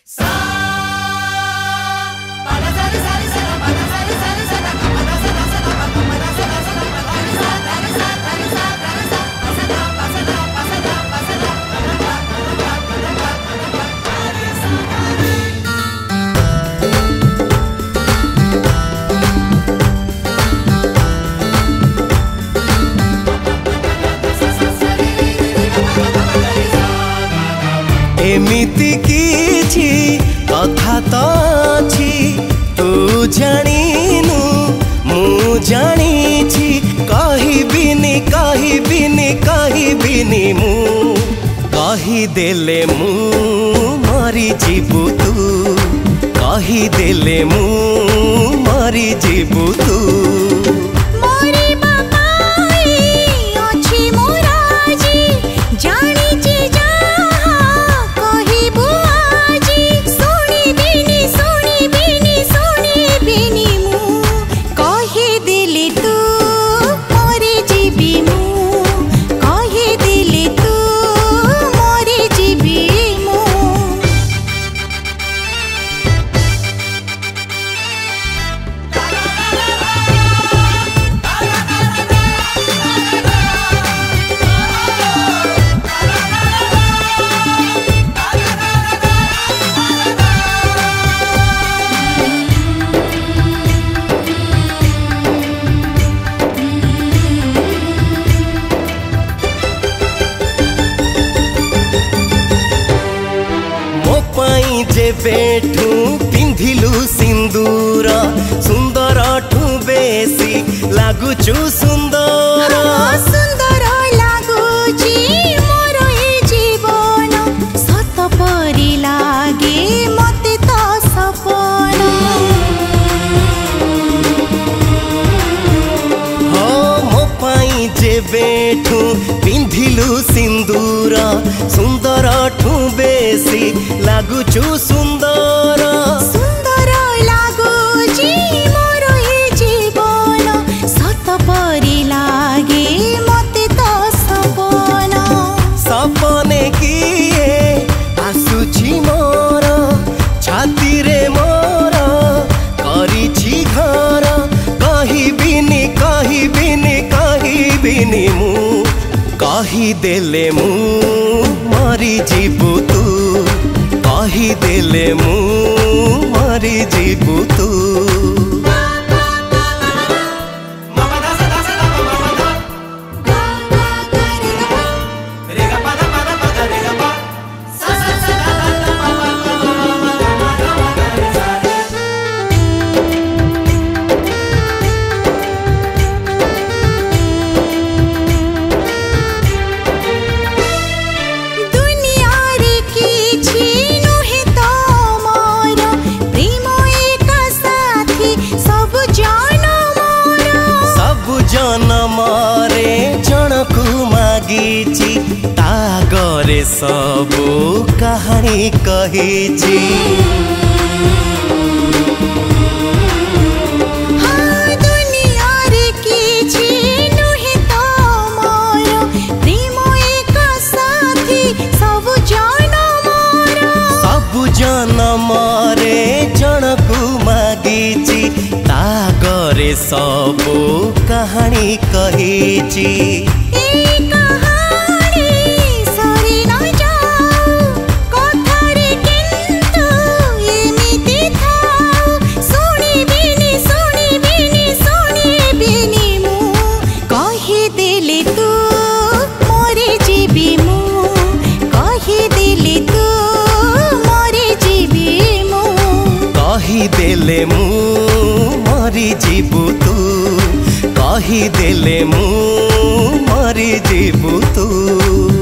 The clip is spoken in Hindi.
एमिति किछि कथा तो अछि तू जानिनु मु जानिछि कहिबिनी मु कहिदेले मु मरि जीवु तू कहिदेले मु मरि जीवु तू बेठू पिंधिलु सिंदूर सुंदर ठू बेसी लागुचु सुंदर सुंदर लागुची मोर ए जीवन सत परी लागे मते तो सपन हो मो पाई जे बेठू पिंधिलु सिंदूर सुंदर ठू बेसी लागुचु सुंदर सुंदर लागुची मोर ए जीवन सत परी लागे मते तो सपन सपने किए आसुची मोर छाती रे मोर करिछि घर कहिबिनी मु कहिदेले मु मरि जीवु तू कहिदेले मु मरि जीवु तू जनमरे जनकु मागिछि तागरे सबु कहानी कहिछि दुनिया रे किछि नुहे तो मोर प्रेम एक साथी सबु जनमरे जनकु मागिछि तागरे सबु कहानी कहिछि कहिदेले मु मरि जीवु तू कहिदेले मु मरि जीवु तू।